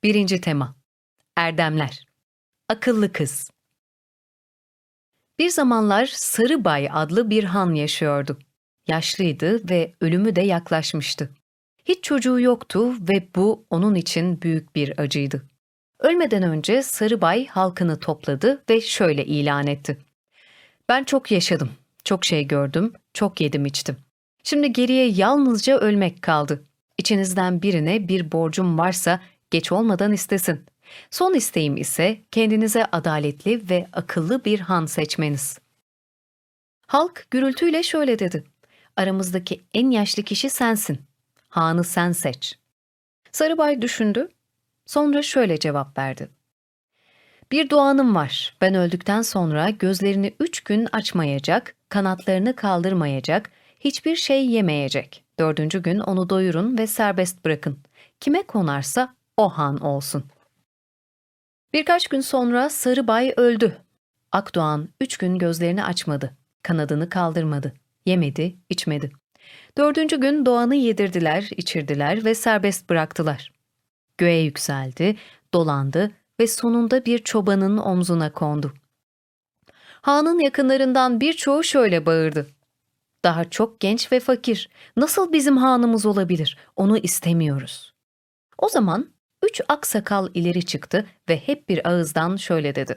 Birinci tema. Erdemler. Akıllı kız. Bir zamanlar Sarıbay adlı bir han yaşıyordu. Yaşlıydı ve ölümü de yaklaşmıştı. Hiç çocuğu yoktu ve bu onun için büyük bir acıydı. Ölmeden önce Sarıbay halkını topladı ve şöyle ilan etti. Ben çok yaşadım, çok şey gördüm, çok yedim içtim. Şimdi geriye yalnızca ölmek kaldı. İçinizden birine bir borcum varsa geç olmadan istesin. Son isteğim ise kendinize adaletli ve akıllı bir han seçmeniz. Halk gürültüyle şöyle dedi. Aramızdaki en yaşlı kişi sensin. Hanı sen seç. Sarıbay düşündü. Sonra şöyle cevap verdi. Bir doğanım var. Ben öldükten sonra gözlerini 3 gün açmayacak, kanatlarını kaldırmayacak, hiçbir şey yemeyecek. 4. gün onu doyurun ve serbest bırakın. Kime konarsa o han olsun. Birkaç gün sonra Sarıbay öldü. Akdoğan 3 gün gözlerini açmadı, kanadını kaldırmadı, yemedi, içmedi. 4. gün doğanı yedirdiler, içirdiler ve serbest bıraktılar. Göğe yükseldi, dolandı ve sonunda bir çobanın omzuna kondu. Hanın yakınlarından birçoğu şöyle bağırdı. Daha çok genç ve fakir. Nasıl bizim hanımız olabilir? Onu istemiyoruz. O zaman 3 aksakal ileri çıktı ve hep bir ağızdan şöyle dedi.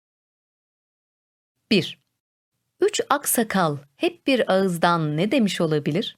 1. 3 aksakal hep bir ağızdan ne demiş olabilir?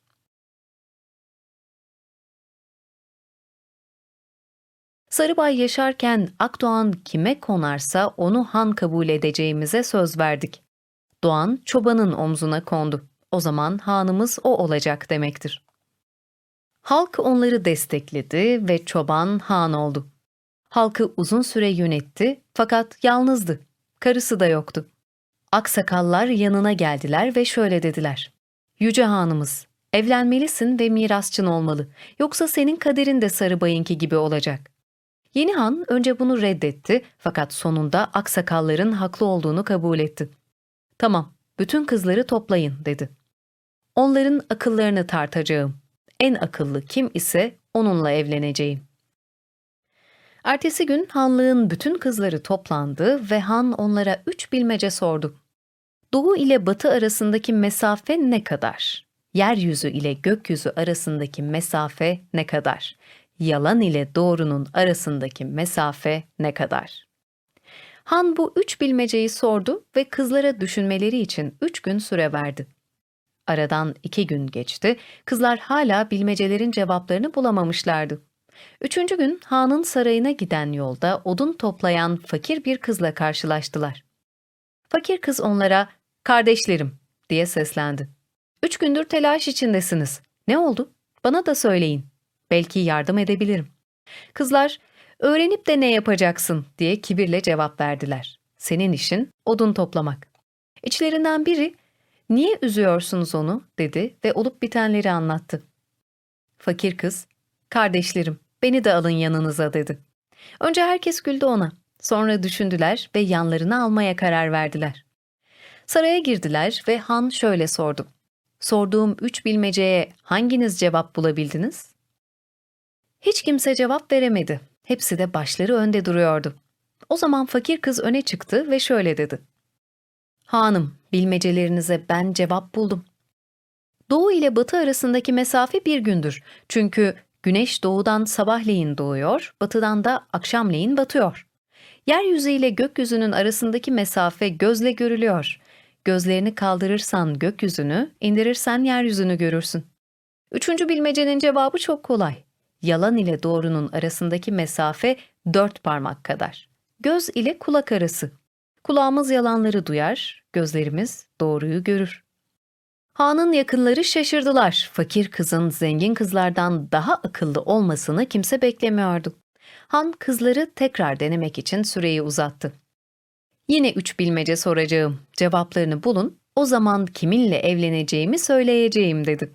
Sarıbay yaşarken Akdoğan kime konarsa onu han kabul edeceğimize söz verdik. Doğan çobanın omzuna kondu. O zaman hanımız o olacak demektir. Halk onları destekledi ve çoban han oldu. Halkı uzun süre yönetti fakat yalnızdı. Karısı da yoktu. Aksakallar yanına geldiler ve şöyle dediler. Yüce hanımız, evlenmelisin ve mirasçın olmalı. Yoksa senin kaderin de Sarıbay'ınki gibi olacak. Yeni han önce bunu reddetti fakat sonunda aksakalların haklı olduğunu kabul etti. Tamam, bütün kızları toplayın dedi. Onların akıllarını tartacağım. En akıllı kim ise onunla evleneceğim. Ertesi gün hanlığın bütün kızları toplandı ve han onlara 3 bilmece sordu. Doğu ile batı arasındaki mesafe ne kadar? Yeryüzü ile gökyüzü arasındaki mesafe ne kadar? Yalan ile doğrunun arasındaki mesafe ne kadar? Han bu 3 bilmeceyi sordu ve kızlara düşünmeleri için 3 gün süre verdi. Aradan 2 gün geçti, kızlar hala bilmecelerin cevaplarını bulamamışlardı. 3. gün hanın sarayına giden yolda odun toplayan fakir bir kızla karşılaştılar. Fakir kız onlara, "Kardeşlerim," diye seslendi. 3 gündür telaş içindesiniz. Ne oldu? Bana da söyleyin. Belki yardım edebilirim. Kızlar, "Öğrenip de ne yapacaksın?" diye kibirle cevap verdiler. "Senin işin odun toplamak." İçlerinden biri, "Niye üzüyorsunuz onu?" dedi ve olup bitenleri anlattı. Fakir kız, "Kardeşlerim, beni de alın yanınıza," dedi. Önce herkes güldü ona. Sonra düşündüler ve yanlarına almaya karar verdiler. Saraya girdiler ve han şöyle sordu. "Sorduğum 3 bilmeceye hanginiz cevap bulabildiniz?" Hiç kimse cevap veremedi. Hepsi de başları önde duruyordu. O zaman fakir kız öne çıktı ve şöyle dedi. "Hanım, bilmecelerinize ben cevap buldum. Doğu ile batı arasındaki mesafe 1 gündür. Çünkü güneş doğudan sabahleyin doğuyor, batıdan da akşamleyin batıyor. Yeryüzü ile gökyüzünün arasındaki mesafe gözle görülüyor. Gözlerini kaldırırsan gökyüzünü, indirirsen yeryüzünü görürsün. 3. bilmecenin cevabı çok kolay. Yalan ile doğrunun arasındaki mesafe 4 parmak kadar. Göz ile kulak arası. Kulağımız yalanları duyar, gözlerimiz doğruyu görür." Hanın yakınları şaşırdılar. Fakir kızın zengin kızlardan daha akıllı olmasını kimse beklemiyordu. Han kızları tekrar denemek için süreyi uzattı. "Yine 3 bilmece soracağım. Cevaplarını bulun. O zaman kiminle evleneceğimi söyleyeceğim," dedi.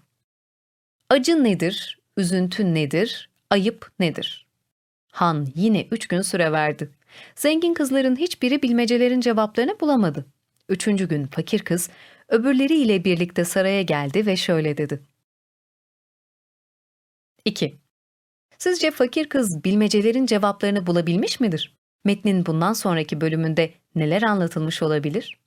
Acı nedir? Üzüntü nedir? Ayıp nedir? Han yine 3 gün süre verdi. Zengin kızların hiçbiri bilmecelerin cevaplarını bulamadı. 3. gün fakir kız öbürleriyle birlikte saraya geldi ve şöyle dedi. 2. Sizce fakir kız bilmecelerin cevaplarını bulabilmiş midir? Metnin bundan sonraki bölümünde neler anlatılmış olabilir?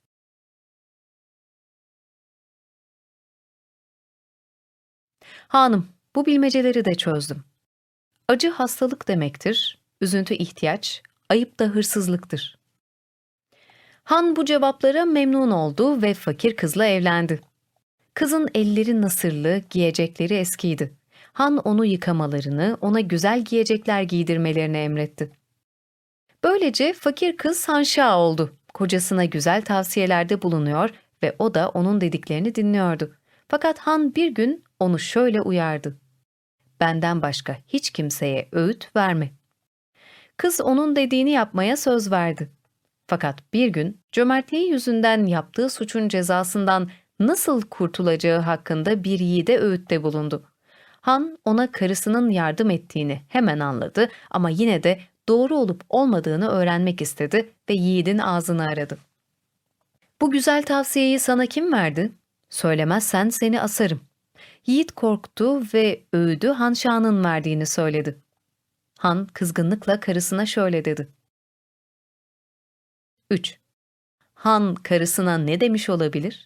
Hanım, bu bilmeceleri de çözdüm. Acı hastalık demektir, üzüntü ihtiyaç, ayıp da hırsızlıktır. Han bu cevaplara memnun oldu ve fakir kızla evlendi. Kızın elleri nasırlı, giyecekleri eskiydi. Han onu yıkamalarını, ona güzel giyecekler giydirmelerini emretti. Böylece fakir kız Hanşa oldu. Kocasına güzel tavsiyelerde bulunuyor ve o da onun dediklerini dinliyordu. Fakat Han bir gün onu şöyle uyardı. Benden başka hiç kimseye öğüt verme. Kız onun dediğini yapmaya söz verdi. Fakat bir gün cömertliği yüzünden yaptığı suçun cezasından nasıl kurtulacağı hakkında bir yiğide öğütte bulundu. Han ona karısının yardım ettiğini hemen anladı ama yine de doğru olup olmadığını öğrenmek istedi ve yiğidin ağzını aradı. Bu güzel tavsiyeyi sana kim verdi? Söylemezsen seni asarım. Yiğit korktu ve öğüdü Hanşa'nın verdiğini söyledi. Han kızgınlıkla karısına şöyle dedi. 3. Han karısına ne demiş olabilir?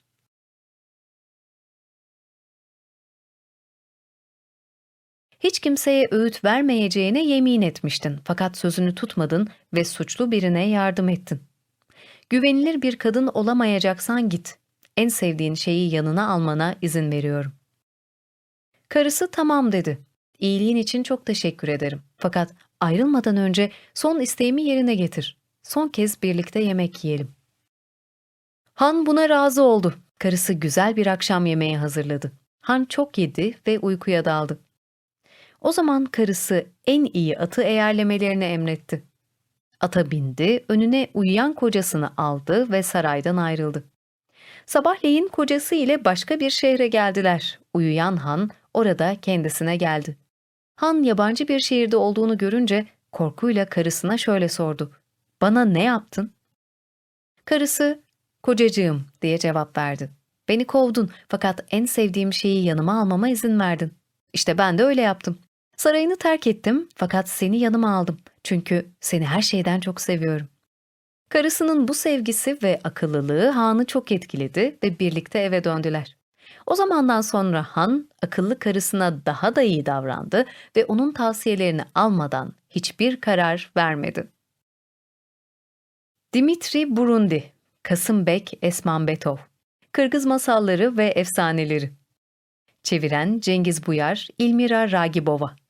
Hiç kimseye öğüt vermeyeceğine yemin etmiştin fakat sözünü tutmadın ve suçlu birine yardım ettin. Güvenilir bir kadın olamayacaksan git. En sevdiğin şeyi yanına almana izin veriyorum. Karısı tamam dedi. İyiliğin için çok teşekkür ederim. Fakat ayrılmadan önce son isteğimi yerine getir. Son kez birlikte yemek yiyelim. Han buna razı oldu. Karısı güzel bir akşam yemeği hazırladı. Han çok yedi ve uykuya daldı. O zaman karısı en iyi atı eğerlemelerini emretti. Ata bindi, önüne uyuyan kocasını aldı ve saraydan ayrıldı. Sabahleyin kocası ile başka bir şehre geldiler. Uyuyan Han orada kendisine geldi. Han yabancı bir şehirde olduğunu görünce korkuyla karısına şöyle sordu. Bana ne yaptın? Karısı, kocacığım diye cevap verdi. Beni kovdun fakat en sevdiğim şeyi yanıma almama izin verdin. İşte ben de öyle yaptım. Sarayını terk ettim fakat seni yanıma aldım. Çünkü seni her şeyden çok seviyorum. Karısının bu sevgisi ve akıllılığı Han'ı çok etkiledi ve birlikte eve döndüler. O zamandan sonra Han, akıllı karısına daha da iyi davrandı ve onun tavsiyelerini almadan hiçbir karar vermedi. Dimitri Burundi, Kasımbek Esmambetov, Kırgız Masalları ve Efsaneleri. Çeviren Cengiz Buyar, İlmira Ragibova.